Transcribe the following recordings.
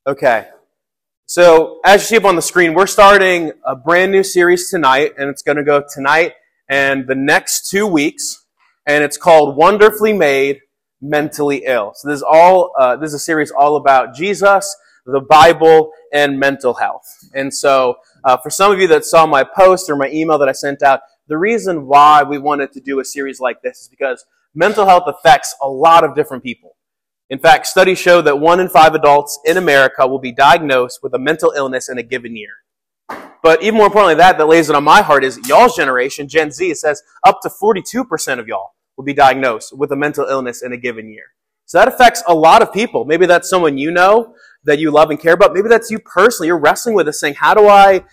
Okay. So, as you see up on the screen, we're starting a brand new series tonight, and it's going to go tonight and the next 2 weeks, and it's called Wonderfully Made, Mentally Ill. So, this is a series all about Jesus, the Bible, and mental health. And so, for some of you that saw my post or my email that I sent out, the reason why we wanted to do a series like this is because mental health affects a lot of different people. In fact, studies show that 1 in 5 adults in America will be diagnosed with a mental illness in a given year. But even more importantly, that lays it on my heart is y'all's generation, Gen Z, it says up to 42% of y'all will be diagnosed with a mental illness in a given year. So that affects a lot of people. Maybe that's someone you know that you love and care about. Maybe that's you personally. You're wrestling with this saying, how do I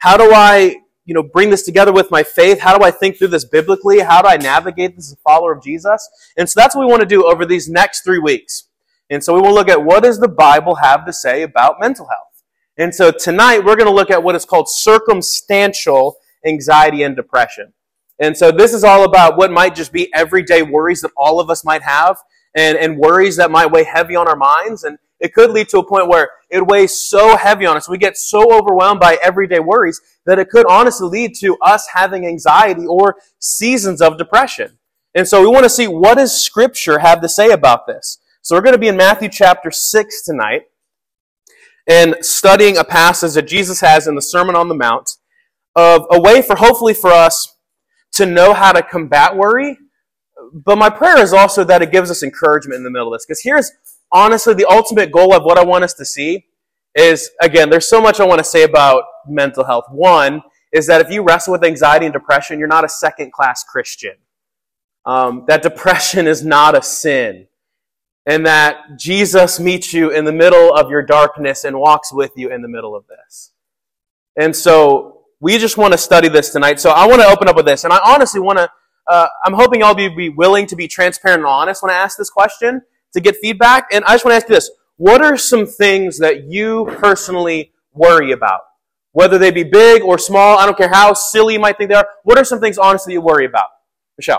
bring this together with my faith? How do I think through this biblically? How do I navigate this as a follower of Jesus? And so that's what we want to do over these next 3 weeks. And so we will look at what does the Bible have to say about mental health. And so tonight we're going to look at what is called circumstantial anxiety and depression. And so this is all about what might just be everyday worries that all of us might have and worries that might weigh heavy on our minds. And it could lead to a point where it weighs so heavy on us, we get so overwhelmed by everyday worries that it could honestly lead to us having anxiety or seasons of depression. And so we want to see what does Scripture have to say about this. So we're going to be in Matthew chapter 6 tonight and studying a passage that Jesus has in the Sermon on the Mount of a way hopefully for us to know how to combat worry. But my prayer is also that it gives us encouragement in the middle of this. Because here's honestly the ultimate goal of what I want us to see is, again, there's so much I want to say about mental health. One is that if you wrestle with anxiety and depression, you're not a second-class Christian. That depression is not a sin. And that Jesus meets you in the middle of your darkness and walks with you in the middle of this. And so we just want to study this tonight. So I want to open up with this. And I honestly want to, I'm hoping y'all be willing to be transparent and honest when I ask this question to get feedback. And I just want to ask you this. What are some things that you personally worry about? Whether they be big or small, I don't care how silly you might think they are. What are some things honestly you worry about? Michelle.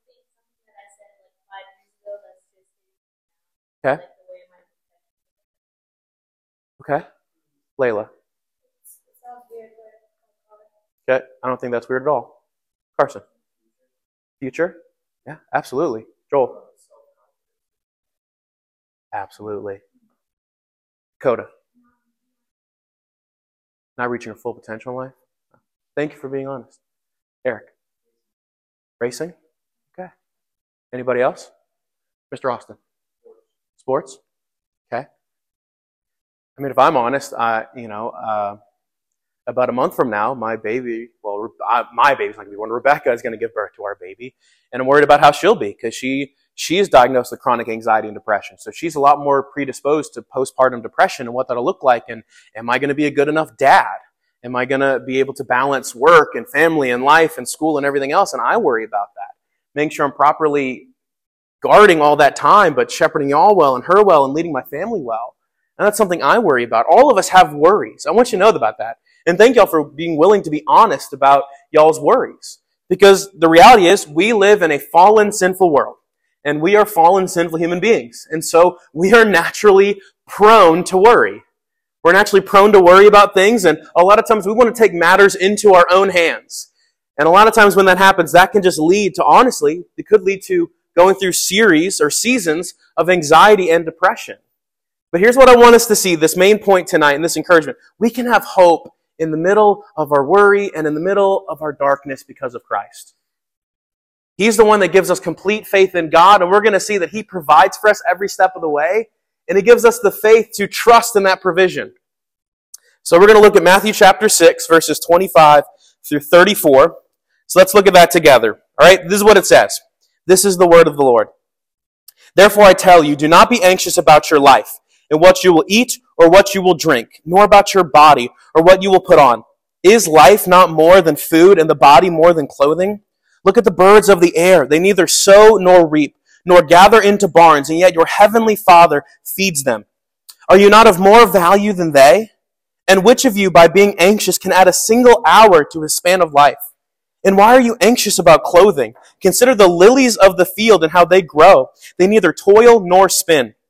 Okay. Okay. Layla. Okay. I don't think that's weird at all. Carson. Future? Yeah, absolutely. Joel. Absolutely. Coda. Not reaching your full potential in life? Thank you for being honest. Eric. Racing? Okay. Anybody else? Mr. Austin. Sports? Okay. I mean, if I'm honest, about a month from now, my baby's not going to be born. Rebecca is going to give birth to our baby. And I'm worried about how she'll be because she is diagnosed with chronic anxiety and depression. So she's a lot more predisposed to postpartum depression and what that'll look like. And am I going to be a good enough dad? Am I going to be able to balance work and family and life and school and everything else? And I worry about that. Making sure I'm properly guarding all that time, but shepherding y'all well and her well and leading my family well. And that's something I worry about. All of us have worries. I want you to know about that. And thank y'all for being willing to be honest about y'all's worries. Because the reality is we live in a fallen, sinful world. And we are fallen, sinful human beings. And so we are naturally prone to worry. We're naturally prone to worry about things. And a lot of times we want to take matters into our own hands. And a lot of times when that happens, that can just lead to, honestly, it could lead to going through series or seasons of anxiety and depression. But here's what I want us to see, this main point tonight and this encouragement. We can have hope in the middle of our worry and in the middle of our darkness because of Christ. He's the one that gives us complete faith in God, and we're going to see that He provides for us every step of the way, and He gives us the faith to trust in that provision. So we're going to look at Matthew chapter 6, verses 25 through 34. So let's look at that together. All right, this is what it says. This is the word of the Lord. Therefore I tell you, do not be anxious about your life, and what you will eat or what you will drink, nor about your body or what you will put on. Is life not more than food, and the body more than clothing? Look at the birds of the air. They neither sow nor reap, nor gather into barns, and yet your heavenly Father feeds them. Are you not of more value than they? And which of you, by being anxious, can add a single hour to his span of life? And why are you anxious about clothing? Consider the lilies of the field and how they grow. They neither toil nor spin.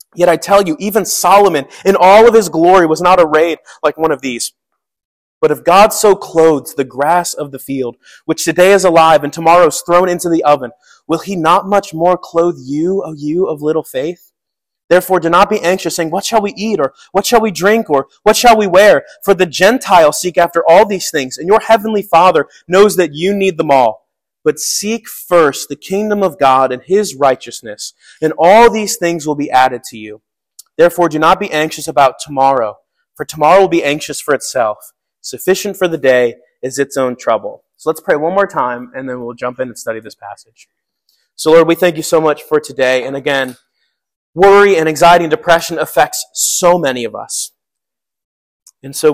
Yet I tell you, even Solomon in all of his glory was not arrayed like one of these. But if God so clothes the grass of the field, which today is alive and tomorrow is thrown into the oven, will he not much more clothe you, O you of little faith? Therefore do not be anxious, saying, what shall we eat, or what shall we drink, or what shall we wear? For the Gentiles seek after all these things, and your heavenly Father knows that you need them all. But seek first the kingdom of God and his righteousness, and all these things will be added to you. Therefore do not be anxious about tomorrow, for tomorrow will be anxious for itself. Sufficient for the day is its own trouble. So let's pray one more time, and then we'll jump in and study this passage. So Lord, we thank you so much for today. And again, worry and anxiety and depression affects so many of us. And so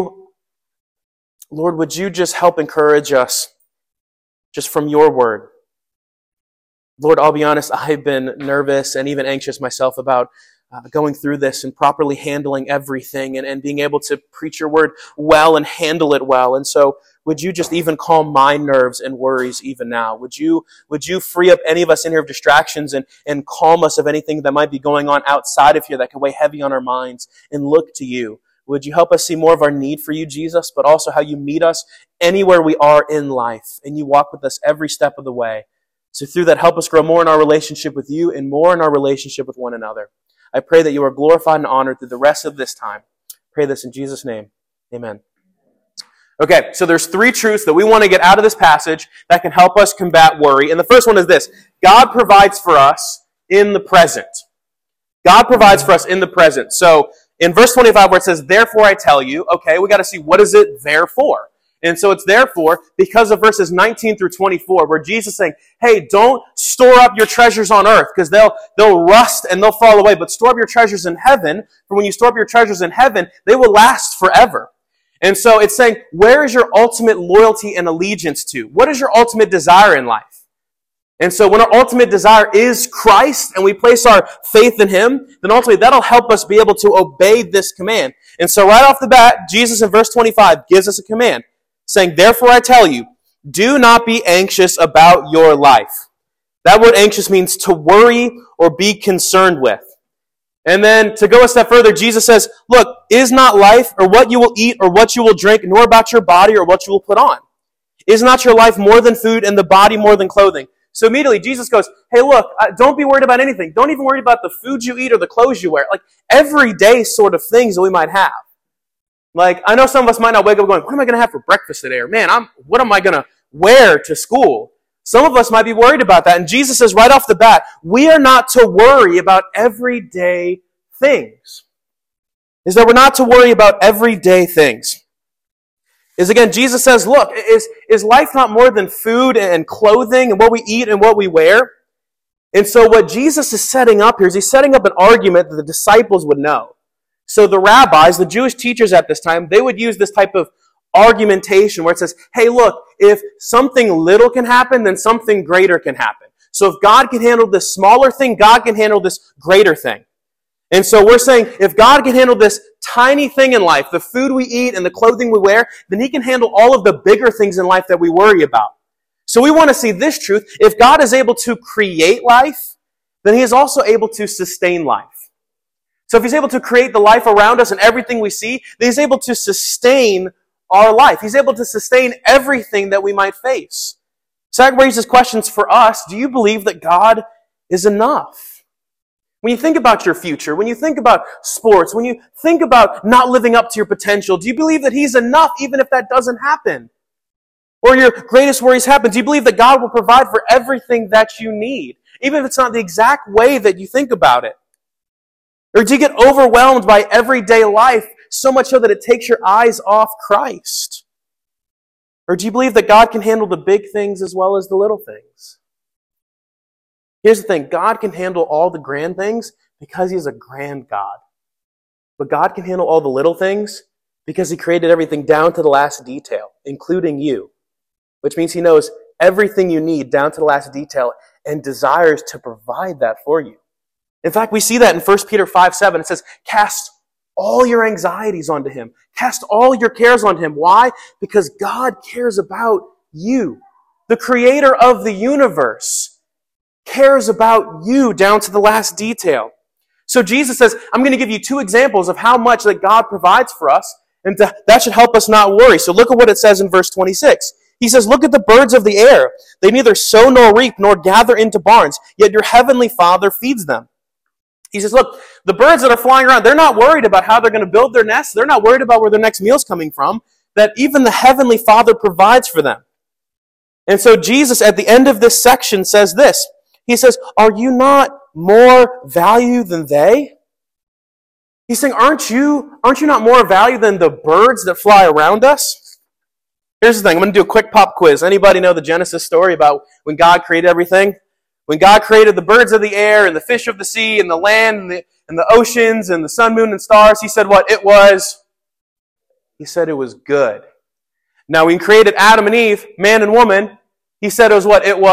Lord, would you just help encourage us just from your word? Lord, I'll be honest, I've been nervous and even anxious myself about going through this and properly handling everything and being able to preach your word well and handle it well. And so would you just even calm my nerves and worries even now? Would you free up any of us in here of distractions and calm us of anything that might be going on outside of here that can weigh heavy on our minds and look to you? Would you help us see more of our need for you, Jesus, but also how you meet us anywhere we are in life and you walk with us every step of the way. So through that, help us grow more in our relationship with you and more in our relationship with one another. I pray that you are glorified and honored through the rest of this time. I pray this in Jesus' name. Amen. Okay, so there's 3 truths that we want to get out of this passage that can help us combat worry. And the first one is this: God provides for us in the present. God provides for us in the present. So in verse 25 where it says, therefore I tell you, okay, we got to see what is it there for. And so it's therefore because of verses 19 through 24 where Jesus is saying, hey, don't store up your treasures on earth because they'll rust and they'll fall away, but store up your treasures in heaven, for when you store up your treasures in heaven, they will last forever. And so it's saying, where is your ultimate loyalty and allegiance to? What is your ultimate desire in life? And so when our ultimate desire is Christ and we place our faith in him, then ultimately that'll help us be able to obey this command. And so right off the bat, Jesus in verse 25 gives us a command saying, therefore I tell you, do not be anxious about your life. That word anxious means to worry or be concerned with. And then to go a step further, Jesus says, look, is not life or what you will eat or what you will drink, nor about your body or what you will put on? Is not your life more than food and the body more than clothing? So immediately Jesus goes, hey, look, don't be worried about anything. Don't even worry about the food you eat or the clothes you wear. Like everyday sort of things that we might have. Like I know some of us might not wake up going, what am I going to have for breakfast today? Or man, what am I going to wear to school? Some of us might be worried about that. And Jesus says right off the bat, we are not to worry about everyday things. Is that we're not to worry about everyday things. Is again, Jesus says, look, is life not more than food and clothing and what we eat and what we wear? And so what Jesus is setting up here is he's setting up an argument that the disciples would know. So the rabbis, the Jewish teachers at this time, they would use this type of argumentation where it says, hey, look, if something little can happen, then something greater can happen. So if God can handle this smaller thing, God can handle this greater thing. And so we're saying, if God can handle this tiny thing in life, the food we eat and the clothing we wear, then he can handle all of the bigger things in life that we worry about. So we want to see this truth. If God is able to create life, then he is also able to sustain life. So if he's able to create the life around us and everything we see, then he's able to sustain our life. He's able to sustain everything that we might face. So that raises questions for us. Do you believe that God is enough? When you think about your future, when you think about sports, when you think about not living up to your potential, do you believe that he's enough even if that doesn't happen? Or your greatest worries happen, do you believe that God will provide for everything that you need, even if it's not the exact way that you think about it? Or do you get overwhelmed by everyday life so much so that it takes your eyes off Christ? Or do you believe that God can handle the big things as well as the little things? Here's the thing, God can handle all the grand things because he's a grand God. But God can handle all the little things because he created everything down to the last detail, including you. Which means he knows everything you need down to the last detail and desires to provide that for you. In fact, we see that in 1 Peter 5:7. It says, cast all your anxieties onto him. Cast all your cares onto him. Why? Because God cares about you. The creator of the universe cares about you down to the last detail. So Jesus says, I'm going to give you two examples of how much that God provides for us, and that should help us not worry. So look at what it says in verse 26. He says, look at the birds of the air. They neither sow nor reap nor gather into barns, yet your heavenly Father feeds them. He says, look, the birds that are flying around, they're not worried about how they're going to build their nests. They're not worried about where their next meal's coming from, that even the heavenly Father provides for them. And so Jesus, at the end of this section, says this. He says, are you not more value than they? He's saying, aren't you not more value than the birds that fly around us? Here's the thing. I'm going to do a quick pop quiz. Anybody know the Genesis story about when God created everything? When God created the birds of the air and the fish of the sea and the land and the oceans and the sun, moon, and stars, he said what? He said it was good. Now, when he created Adam and Eve, man and woman, he said it was what? It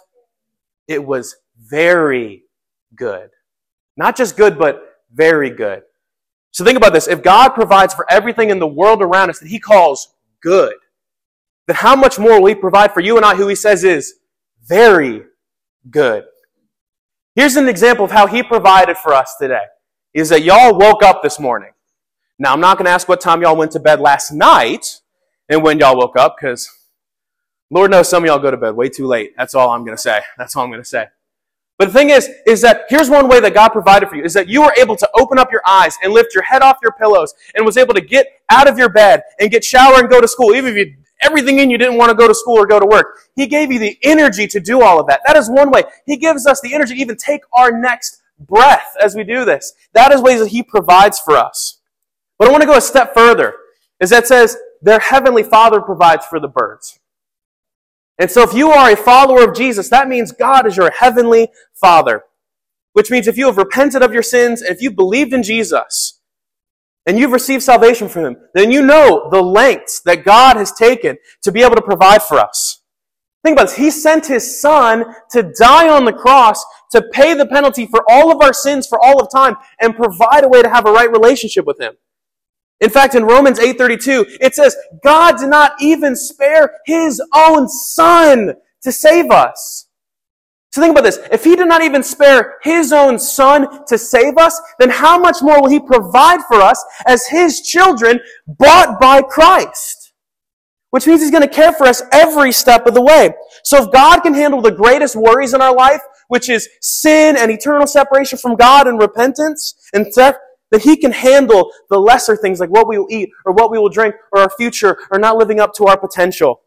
was very good. Not just good, but very good. So think about this. If God provides for everything in the world around us that he calls good, then how much more will he provide for you and I, who he says is very good? Here's an example of how he provided for us today. Is that y'all woke up this morning. Now, I'm not going to ask what time y'all went to bed last night and when y'all woke up, because Lord knows some of y'all go to bed way too late. That's all I'm going to say. That's all I'm going to say. But the thing is that here's one way that God provided for you, is that you were able to open up your eyes and lift your head off your pillows and was able to get out of your bed and get shower and go to school, even if everything in you didn't want to go to school or go to work. He gave you the energy to do all of that. That is one way. He gives us the energy to even take our next breath as we do this. That is ways that he provides for us. But I want to go a step further, is that says their heavenly Father provides for the birds. And so if you are a follower of Jesus, that means God is your heavenly Father. Which means if you have repented of your sins, if you believed in Jesus, and you've received salvation from him, then you know the lengths that God has taken to be able to provide for us. Think about this. He sent his Son to die on the cross to pay the penalty for all of our sins for all of time and provide a way to have a right relationship with him. In fact, in Romans 8:32, it says, God did not even spare his own Son to save us. So think about this. If he did not even spare his own Son to save us, then how much more will he provide for us as his children bought by Christ? Which means he's going to care for us every step of the way. So if God can handle the greatest worries in our life, which is sin and eternal separation from God and repentance and death, that he can handle the lesser things like what we will eat or what we will drink or our future or not living up to our potential.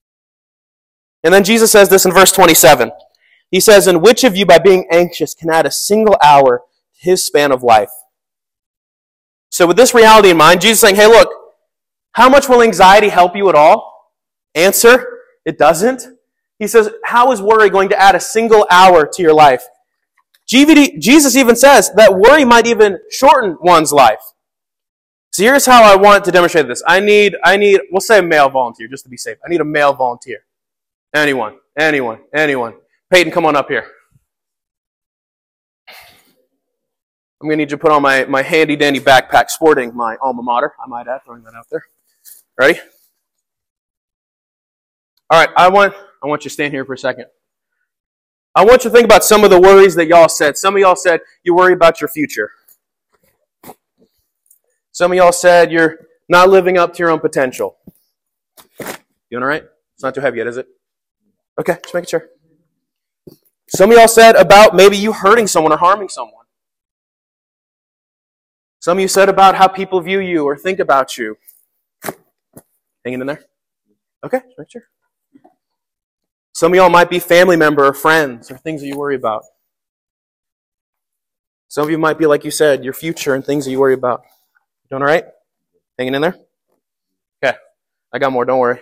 And then Jesus says this in verse 27. He says, and which of you by being anxious can add a single hour to his span of life? So with this reality in mind, Jesus is saying, hey, look, how much will anxiety help you at all? Answer, it doesn't. He says, how is worry going to add a single hour to your life? Jesus even says that worry might even shorten one's life. So here's how I want to demonstrate this. I need, we'll say a male volunteer, just to be safe. I need a male volunteer. Anyone. Peyton, come on up here. I'm going to need you to put on my handy-dandy backpack sporting my alma mater. I might add, throwing that out there. Ready? All right, I want you to stand here for a second. I want you to think about some of the worries that y'all said. Some of y'all said you worry about your future. Some of y'all said you're not living up to your own potential. You doing all right? It's not too heavy yet, is it? Okay, just making sure. Some of y'all said about maybe you hurting someone or harming someone. Some of you said about how people view you or think about you. Hanging in there? Okay, just make sure. Some of y'all might be family member or friends or things that you worry about. Some of you might be, like you said, your future and things that you worry about. You doing all right? Hanging in there? Okay. I got more, don't worry.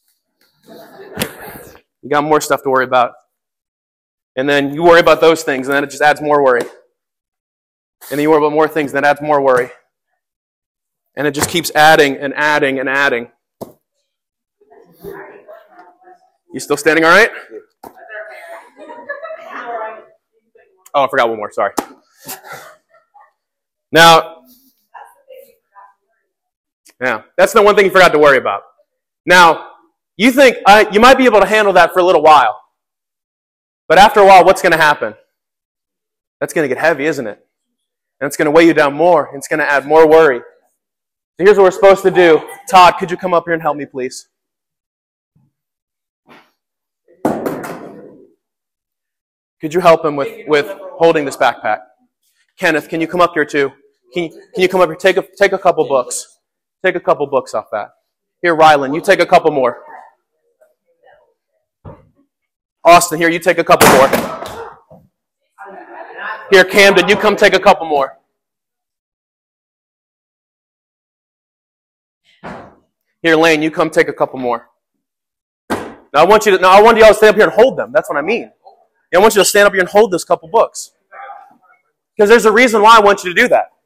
You got more stuff to worry about. And then you worry about those things, and then it just adds more worry. And then you worry about more things, and that adds more worry. And it just keeps adding and adding and adding. You still standing all right? Oh, I forgot one more. Sorry. Now, yeah, that's the one thing you forgot to worry about. Now, you think you might be able to handle that for a little while. But after a while, what's going to happen? That's going to get heavy, isn't it? And it's going to weigh you down more. And it's going to add more worry. So here's what we're supposed to do. Todd, could you come up here and help me, please? Could you help him with holding this backpack? Kenneth, can you come up here too? Can you come up here? Take a couple books. Take a couple books off that. Here, Rylan, you take a couple more. Austin, here, you take a couple more. Here, Camden, you come take a couple more. Here, Lane, you come take a couple more. Now I want you all to stand up here and hold them. That's what I mean. I want you to stand up here and hold this couple books. Because there's a reason why I want you to do that.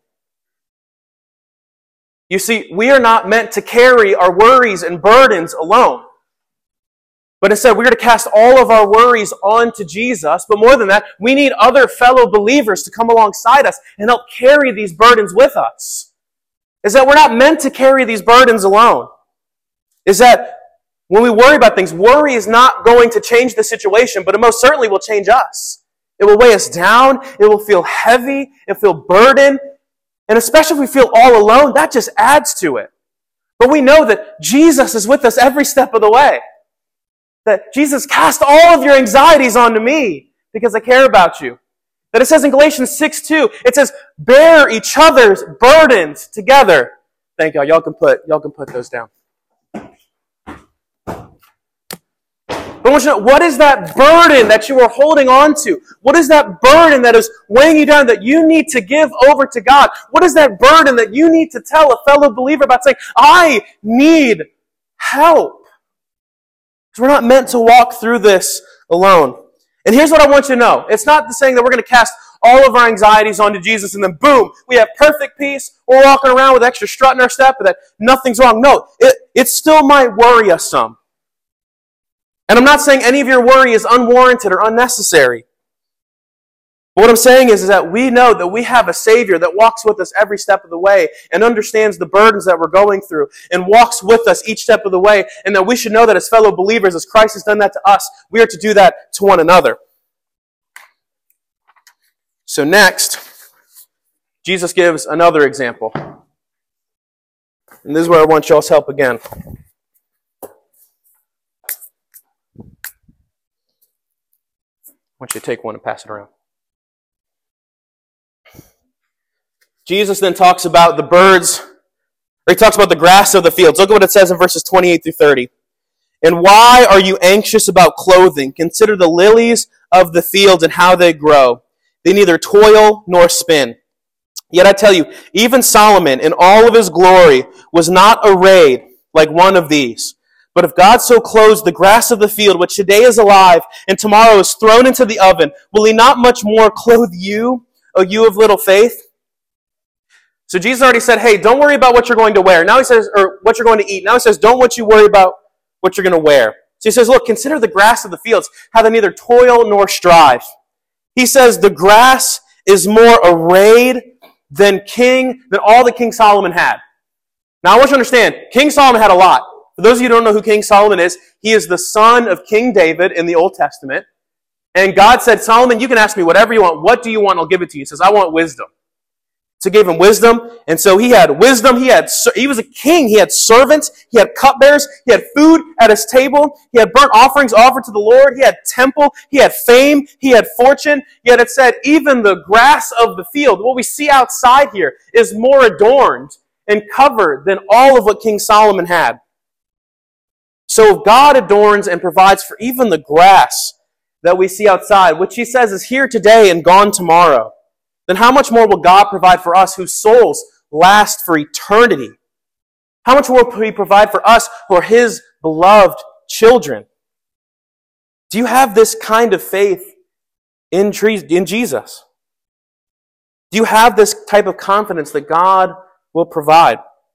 You see, we are not meant to carry our worries and burdens alone. But instead, we're to cast all of our worries onto Jesus. But more than that, we need other fellow believers to come alongside us and help carry these burdens with us. Is that we're not meant to carry these burdens alone. Is that when we worry about things, worry is not going to change the situation, but it most certainly will change us. It will weigh us down. It will feel heavy. It will feel burdened. And especially if we feel all alone, that just adds to it. But we know that Jesus is with us every step of the way. That Jesus cast all of your anxieties onto me because I care about you. That it says in Galatians 6:2, it says, bear each other's burdens together. Thank y'all. Y'all can put those down. But I want you to know, what is that burden that you are holding on to? What is that burden that is weighing you down that you need to give over to God? What is that burden that you need to tell a fellow believer about, saying, I need help? Because we're not meant to walk through this alone. And here's what I want you to know. It's not the saying that we're going to cast all of our anxieties onto Jesus and then boom, we have perfect peace. We're walking around with extra strut in our step and that nothing's wrong. No, it still might worry us some. And I'm not saying any of your worry is unwarranted or unnecessary. But what I'm saying is that we know that we have a Savior that walks with us every step of the way and understands the burdens that we're going through and walks with us each step of the way, and that we should know that as fellow believers, as Christ has done that to us, we are to do that to one another. So next, Jesus gives another example. And this is where I want y'all's help again. I want you to take one and pass it around. Jesus then talks about the birds, or he talks about the grass of the fields. Look at what it says in verses 28 through 30. And why are you anxious about clothing? Consider the lilies of the field and how they grow. They neither toil nor spin. Yet I tell you, even Solomon in all of his glory was not arrayed like one of these. But if God so clothes the grass of the field, which today is alive and tomorrow is thrown into the oven, will he not much more clothe you, O you of little faith? So Jesus already said, hey, don't worry about what you're going to wear. Now he says, or what you're going to eat. Now he says, don't worry about what you're going to wear. So he says, look, consider the grass of the fields, how they neither toil nor strive. He says the grass is more arrayed than all that King Solomon had. Now I want you to understand, King Solomon had a lot. For those of you who don't know who King Solomon is, he is the son of King David in the Old Testament. And God said, Solomon, you can ask me whatever you want. What do you want? I'll give it to you. He says, I want wisdom. So he gave him wisdom. And so he had wisdom. He was a king. He had servants. He had cupbearers. He had food at his table. He had burnt offerings offered to the Lord. He had temple. He had fame. He had fortune. Yet it said, even the grass of the field, what we see outside here, is more adorned and covered than all of what King Solomon had. So if God adorns and provides for even the grass that we see outside, which he says is here today and gone tomorrow, then how much more will God provide for us whose souls last for eternity? How much more will he provide for us who are his beloved children? Do you have this kind of faith in Jesus? Do you have this type of confidence that God will provide?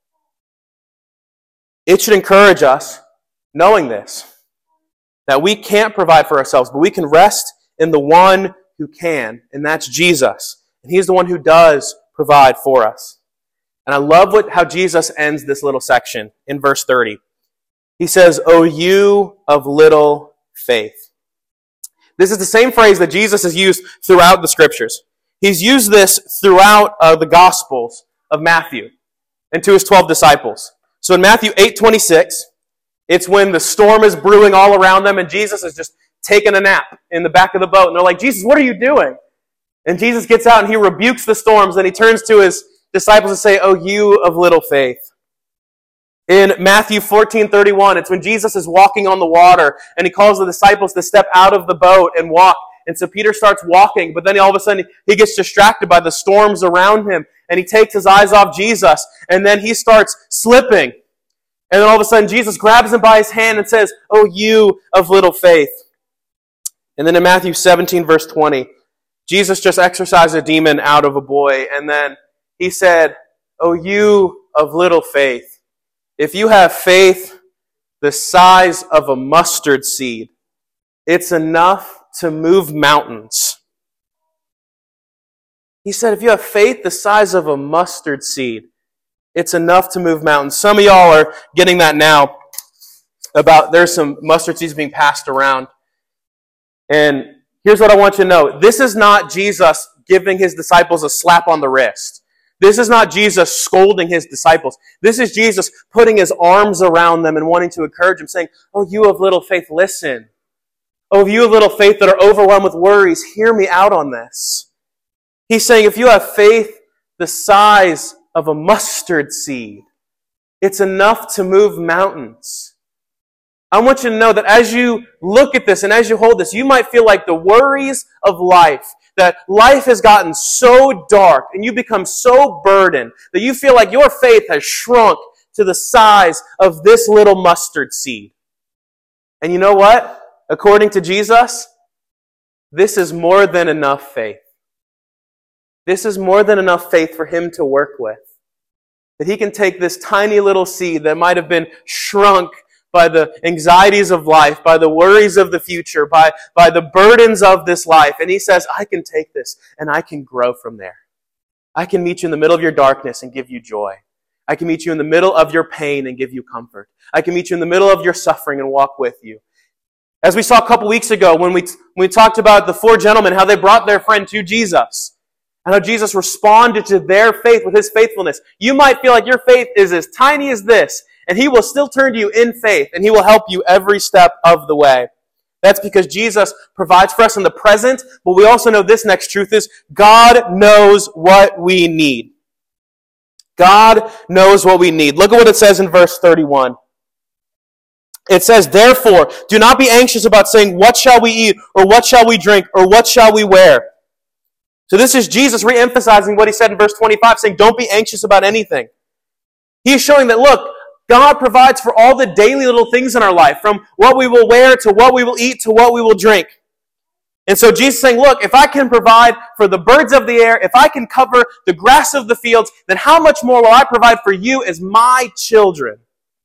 It should encourage us, knowing this, that we can't provide for ourselves, but we can rest in the one who can, and that's Jesus. And he's the one who does provide for us. And I love how Jesus ends this little section in verse 30. He says, O you of little faith. This is the same phrase that Jesus has used throughout the Scriptures. he's used this throughout the Gospels of Matthew and to his 12 disciples. So in Matthew 8:26, it's when the storm is brewing all around them and Jesus is just taking a nap in the back of the boat. And they're like, Jesus, what are you doing? And Jesus gets out and he rebukes the storms. Then he turns to his disciples and say, "Oh, you of little faith." In Matthew 14:31, it's when Jesus is walking on the water and he calls the disciples to step out of the boat and walk. And so Peter starts walking, but then all of a sudden he gets distracted by the storms around him and he takes his eyes off Jesus and then he starts slipping. And then all of a sudden Jesus grabs him by his hand and says, "Oh, you of little faith." And then in Matthew 17, verse 20, Jesus just exorcised a demon out of a boy. And then he said, "Oh, you of little faith. If you have faith the size of a mustard seed, it's enough to move mountains." He said, if you have faith the size of a mustard seed, it's enough to move mountains. Some of y'all are getting that now about there's some mustard seeds being passed around. And here's what I want you to know. This is not Jesus giving his disciples a slap on the wrist. This is not Jesus scolding his disciples. This is Jesus putting his arms around them and wanting to encourage them, saying, "Oh, you of little faith, listen. Oh, you of little faith that are overwhelmed with worries, hear me out on this." He's saying, if you have faith the size of a mustard seed, it's enough to move mountains. I want you to know that as you look at this and as you hold this, you might feel like the worries of life, that life has gotten so dark and you become so burdened that you feel like your faith has shrunk to the size of this little mustard seed. And you know what? According to Jesus, this is more than enough faith. This is more than enough faith for him to work with. That he can take this tiny little seed that might have been shrunk by the anxieties of life, by the worries of the future, by the burdens of this life. And he says, I can take this and I can grow from there. I can meet you in the middle of your darkness and give you joy. I can meet you in the middle of your pain and give you comfort. I can meet you in the middle of your suffering and walk with you. As we saw a couple weeks ago when we talked about the 4 gentlemen, how they brought their friend to Jesus, and how Jesus responded to their faith with his faithfulness. You might feel like your faith is as tiny as this, and he will still turn to you in faith, and he will help you every step of the way. That's because Jesus provides for us in the present, but we also know this next truth is God knows what we need. God knows what we need. Look at what it says in verse 31. It says, therefore, do not be anxious about saying, what shall we eat, or what shall we drink, or what shall we wear? So this is Jesus re-emphasizing what he said in verse 25, saying, don't be anxious about anything. He's showing that, look, God provides for all the daily little things in our life, from what we will wear, to what we will eat, to what we will drink. And so Jesus is saying, look, if I can provide for the birds of the air, if I can cover the grass of the fields, then how much more will I provide for you as my children?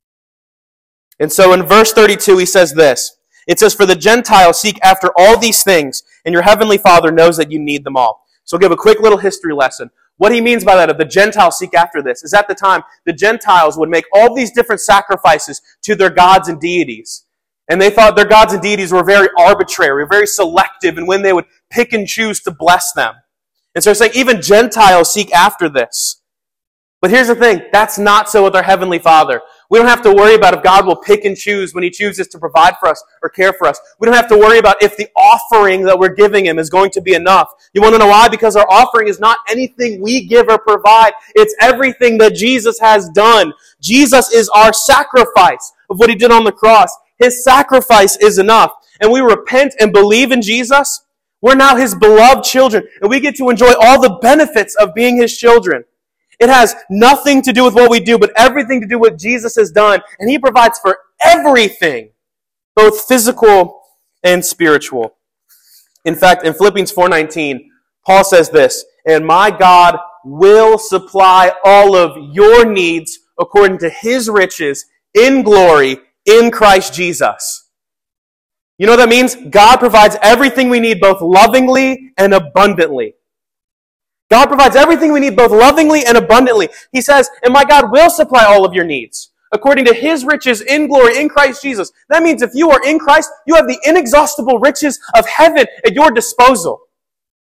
And so in verse 32, he says this. It says, for the Gentiles seek after all these things, and your heavenly Father knows that you need them all. So I'll give a quick little history lesson. What he means by that, if the Gentiles seek after this, is at the time, the Gentiles would make all these different sacrifices to their gods and deities. And they thought their gods and deities were very arbitrary, very selective in when they would pick and choose to bless them. And so they're saying even Gentiles seek after this. But here's the thing, that's not so with our Heavenly Father. We don't have to worry about if God will pick and choose when he chooses to provide for us or care for us. We don't have to worry about if the offering that we're giving him is going to be enough. You want to know why? Because our offering is not anything we give or provide. It's everything that Jesus has done. Jesus is our sacrifice of what he did on the cross. His sacrifice is enough. And we repent and believe in Jesus. We're now his beloved children. And we get to enjoy all the benefits of being his children. It has nothing to do with what we do, but everything to do with what Jesus has done. And he provides for everything, both physical and spiritual. In fact, in Philippians 4:19, Paul says this, and my God will supply all of your needs according to his riches in glory in Christ Jesus. You know what that means? God provides everything we need both lovingly and abundantly. God provides everything we need both lovingly and abundantly. He says, and my God will supply all of your needs according to his riches in glory in Christ Jesus. That means if you are in Christ, you have the inexhaustible riches of heaven at your disposal.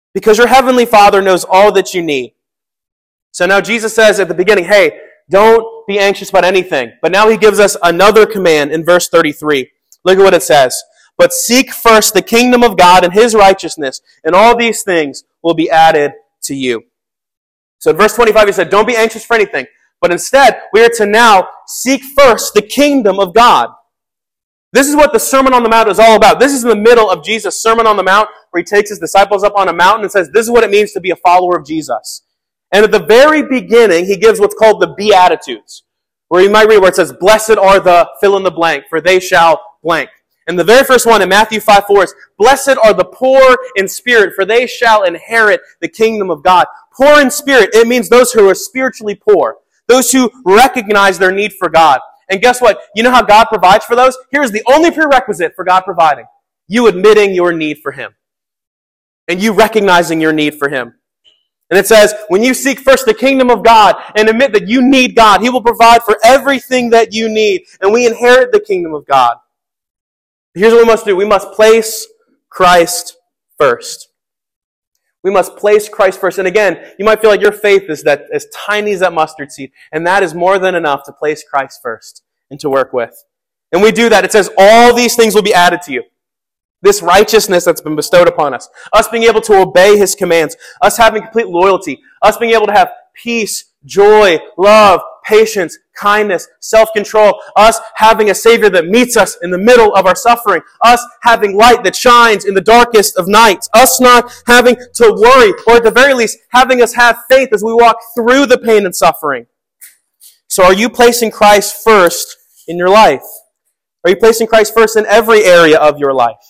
because your heavenly Father knows all that you need. So now Jesus says at the beginning, hey, don't be anxious about anything. But now he gives us another command in verse 33. Look at what it says. But seek first the kingdom of God and his righteousness, and all these things will be added to you. So in verse 25 he said, don't be anxious for anything. But instead, we are to now seek first the kingdom of God. This is what the Sermon on the Mount is all about. This is in the middle of Jesus' Sermon on the Mount, where he takes his disciples up on a mountain and says, this is what it means to be a follower of Jesus. And at the very beginning, he gives what's called the Beatitudes, where you might read where it says, blessed are the fill in the blank, for they shall blank. And the very first one in Matthew 5:4 is, blessed are the poor in spirit, for they shall inherit the kingdom of God. Poor in spirit, it means those who are spiritually poor, those who recognize their need for God. And guess what? You know how God provides for those? Here's the only prerequisite for God providing. You admitting your need for him. And you recognizing your need for him. And it says, when you seek first the kingdom of God and admit that you need God, he will provide for everything that you need. And we inherit the kingdom of God. Here's what we must do. We must place Christ first. We must place Christ first. And again, you might feel like your faith is that as tiny as that mustard seed. And that is more than enough to place Christ first and to work with. And we do that. It says all these things will be added to you. This righteousness that's been bestowed upon us. Us being able to obey his commands. Us having complete loyalty. Us being able to have peace, joy, love, patience, kindness, self-control. Us having a Savior that meets us in the middle of our suffering. Us having light that shines in the darkest of nights. Us not having to worry, or at the very least, having us have faith as we walk through the pain and suffering. So are you placing Christ first in your life? Are you placing Christ first in every area of your life?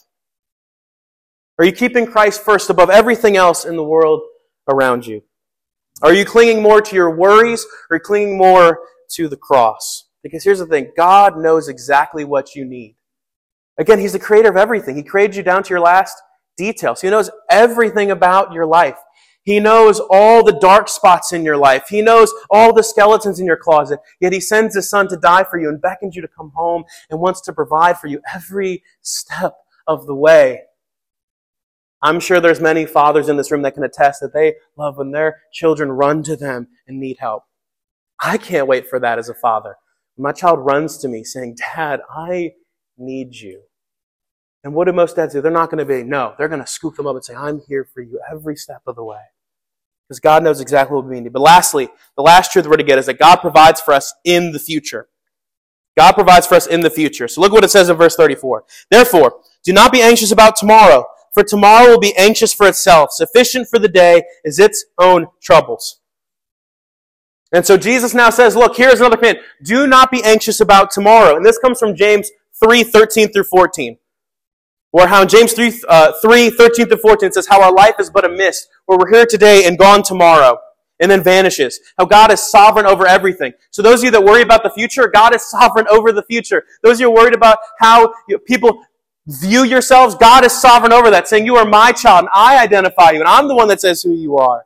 Are you keeping Christ first above everything else in the world around you? Are you clinging more to your worries, or are you clinging more to the cross? Because here's the thing, God knows exactly what you need. Again, he's the creator of everything. He created you down to your last detail. So he knows everything about your life. He knows all the dark spots in your life. He knows all the skeletons in your closet. Yet he sends his son to die for you and beckons you to come home and wants to provide for you every step of the way. I'm sure there's many fathers in this room that can attest that they love when their children run to them and need help. I can't wait for that as a father. When my child runs to me saying, Dad, I need you. And what do most dads do? They're not going to be, no, they're going to scoop them up and say, I'm here for you every step of the way. Because God knows exactly what we need. But lastly, the last truth we're to get is that God provides for us in the future. God provides for us in the future. So look what it says in verse 34. Therefore, do not be anxious about tomorrow, for tomorrow will be anxious for itself. Sufficient for the day is its own troubles. And so Jesus now says, look, here's another command. Do not be anxious about tomorrow. And this comes from James 3:13 through 14. Or how in James 3:13 through 14 it says how our life is but a mist, where we're here today and gone tomorrow, and then vanishes. How God is sovereign over everything. So those of you that worry about the future, God is sovereign over the future. Those of you worried about how people view yourselves, God is sovereign over that, saying, you are my child, and I identify you, and I'm the one that says who you are.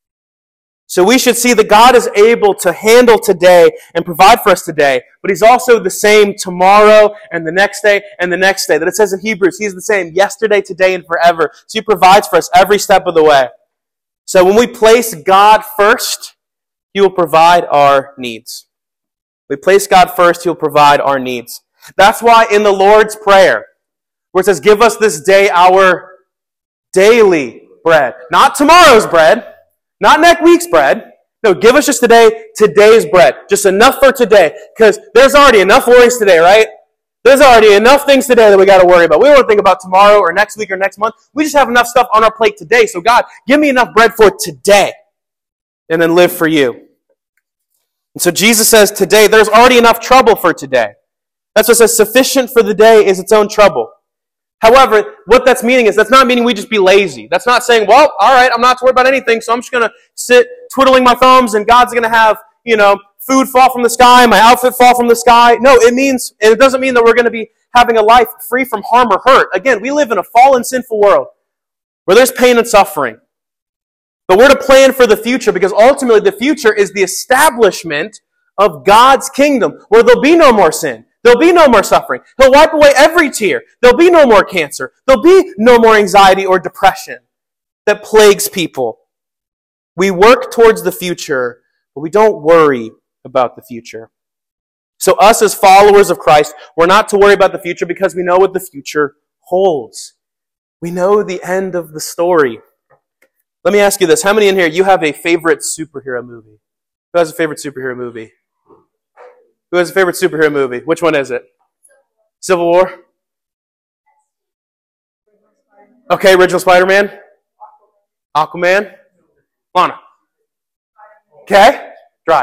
So we should see that God is able to handle today and provide for us today, but he's also the same tomorrow and the next day and the next day. That it says in Hebrews, he's the same yesterday, today, and forever. So he provides for us every step of the way. So when we place God first, he will provide our needs. We place God first, he will provide our needs. That's why in the Lord's Prayer, where it says, give us this day our daily bread. Not tomorrow's bread. Not next week's bread. No, give us just today's bread. Just enough for today. Because there's already enough worries today, right? There's already enough things today that we got to worry about. We don't want to think about tomorrow or next week or next month. We just have enough stuff on our plate today. So God, give me enough bread for today. And then live for you. And so Jesus says today, there's already enough trouble for today. That's what it says, sufficient for the day is its own trouble. However, what that's meaning is that's not meaning we just be lazy. That's not saying, well, all right, I'm not to worry about anything, so I'm just going to sit twiddling my thumbs and God's going to have, food fall from the sky, my outfit fall from the sky. No, it doesn't mean that we're going to be having a life free from harm or hurt. Again, we live in a fallen, sinful world where there's pain and suffering. But we're to plan for the future because ultimately the future is the establishment of God's kingdom where there'll be no more sin. There'll be no more suffering. He'll wipe away every tear. There'll be no more cancer. There'll be no more anxiety or depression. that plagues people. We work towards the future, but we don't worry about the future. So us as followers of Christ, we're not to worry about the future because we know what the future holds. We know the end of the story. Let me ask you this. How many in here, you have a favorite superhero movie? Who has a favorite superhero movie? Who has a favorite superhero movie? Which one is it? Civil War? Okay, original Spider-Man? Aquaman? Lana? Okay? Dry.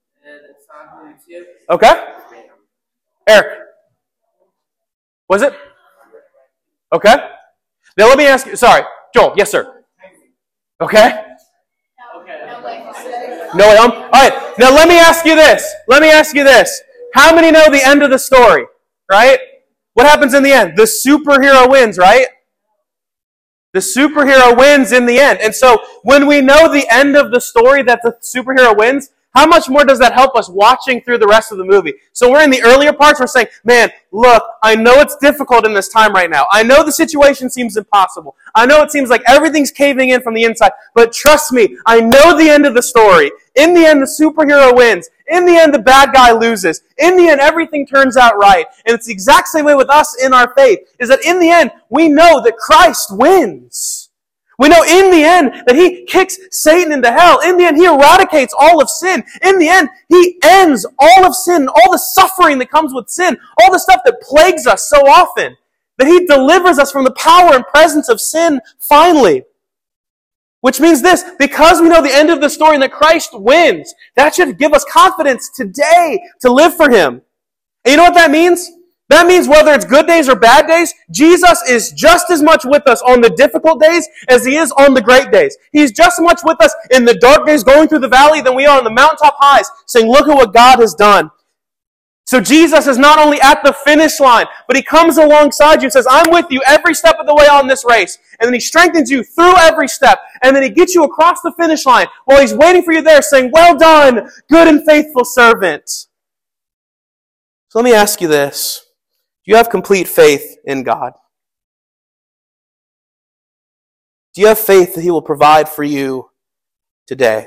Okay? Eric? Was it? Okay? Now let me ask you, sorry, Joel, yes sir. Okay? No way home? Alright, now let me ask you this. How many know the end of the story? Right? What happens in the end? The superhero wins, right? The superhero wins in the end. And so when we know the end of the story that the superhero wins, how much more does that help us watching through the rest of the movie? So we're in the earlier parts, we're saying, man, look, I know it's difficult in this time right now. I know the situation seems impossible. I know it seems like everything's caving in from the inside. But trust me, I know the end of the story. In the end, the superhero wins. In the end, the bad guy loses. In the end, everything turns out right. And it's the exact same way with us in our faith, is that in the end, we know that Christ wins. We know in the end that He kicks Satan into hell. In the end, He eradicates all of sin. In the end, He ends all of sin, all the suffering that comes with sin, all the stuff that plagues us so often. That He delivers us from the power and presence of sin finally. Which means this, because we know the end of the story and that Christ wins, that should give us confidence today to live for Him. And you know what that means? That means whether it's good days or bad days, Jesus is just as much with us on the difficult days as He is on the great days. He's just as much with us in the dark days going through the valley than we are on the mountaintop highs, saying, look at what God has done. So Jesus is not only at the finish line, but He comes alongside you and says, I'm with you every step of the way on this race. And then He strengthens you through every step. And then He gets you across the finish line while He's waiting for you there saying, well done, good and faithful servant. So let me ask you this. Do you have complete faith in God? Do you have faith that He will provide for you today?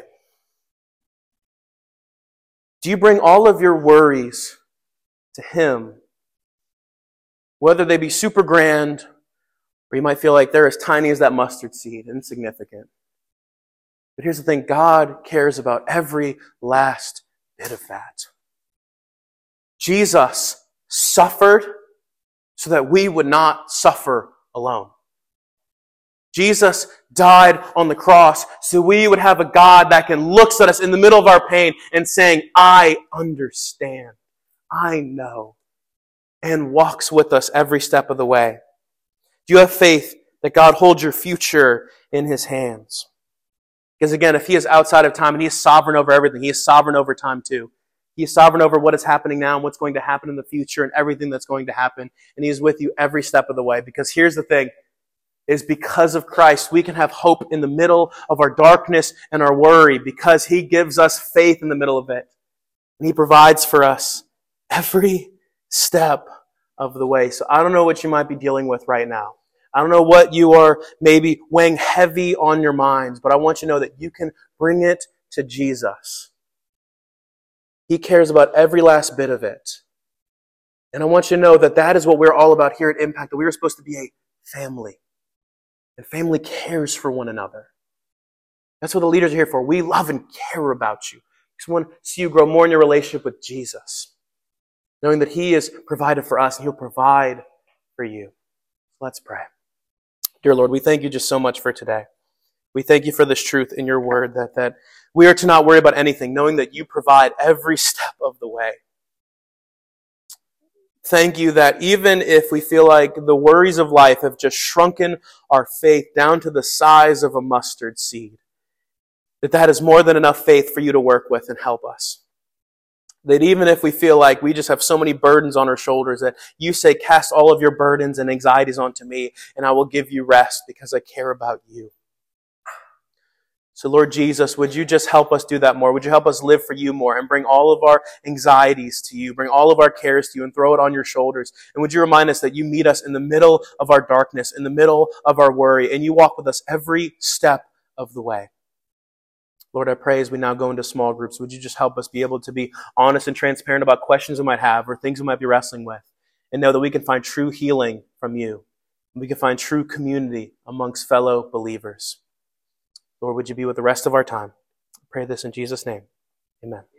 Do you bring all of your worries to Him? Whether they be super grand, or you might feel like they're as tiny as that mustard seed, insignificant. But here's the thing, God cares about every last bit of that. Jesus suffered so that we would not suffer alone. Jesus died on the cross so we would have a God that can look at us in the middle of our pain and saying, I understand, I know, and walks with us every step of the way. Do you have faith that God holds your future in His hands? Because again, if He is outside of time and He is sovereign over everything, He is sovereign over time too. He is sovereign over what is happening now and what's going to happen in the future and everything that's going to happen. And He is with you every step of the way. Because here's the thing, is because of Christ, we can have hope in the middle of our darkness and our worry because He gives us faith in the middle of it. And He provides for us every step of the way. So I don't know what you might be dealing with right now. I don't know what you are maybe weighing heavy on your minds, but I want you to know that you can bring it to Jesus. He cares about every last bit of it. And I want you to know that that is what we're all about here at Impact, that we are supposed to be a family. And family cares for one another. That's what the leaders are here for. We love and care about you. We just want to see you grow more in your relationship with Jesus, knowing that He has provided for us and He'll provide for you. Let's pray. Dear Lord, we thank You just so much for today. We thank You for this truth in Your word, that we are to not worry about anything, knowing that You provide every step of the way. Thank You that even if we feel like the worries of life have just shrunken our faith down to the size of a mustard seed, that is more than enough faith for You to work with and help us. That even if we feel like we just have so many burdens on our shoulders, that You say, cast all of your burdens and anxieties onto Me, and I will give you rest because I care about you. So Lord Jesus, would you just help us do that more? Would you help us live for you more and bring all of our anxieties to you, bring all of our cares to you and throw it on your shoulders? And would you remind us that you meet us in the middle of our darkness, in the middle of our worry, and you walk with us every step of the way. Lord, I pray as we now go into small groups, would you just help us be able to be honest and transparent about questions we might have or things we might be wrestling with, and know that we can find true healing from you. And we can find true community amongst fellow believers. Lord, would you be with the rest of our time? I pray this in Jesus' name. Amen.